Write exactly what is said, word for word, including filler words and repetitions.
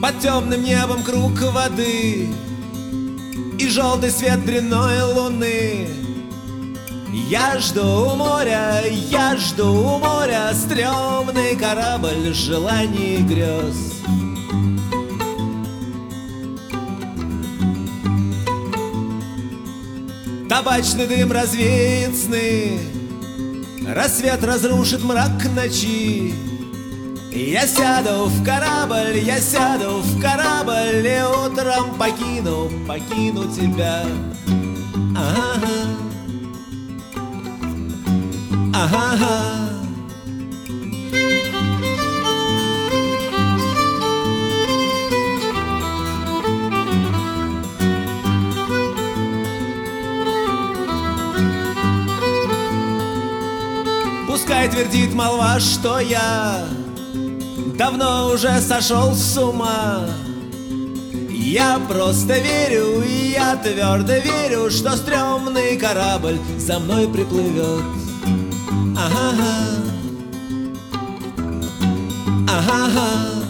Под темным небом круг воды и желтый свет дрянной луны. Я жду у моря, я жду у моря стрёмный корабль желаний и грез. Табачный дым развеет сны, рассвет разрушит мрак ночи. Я сяду в корабль, я сяду в корабль и утром покину, покину тебя. Ага, ага. Пускай твердит молва, что я давно уже сошел с ума. Я просто верю, я твердо верю, что стрёмный корабль за мной приплывет. Ага, ага.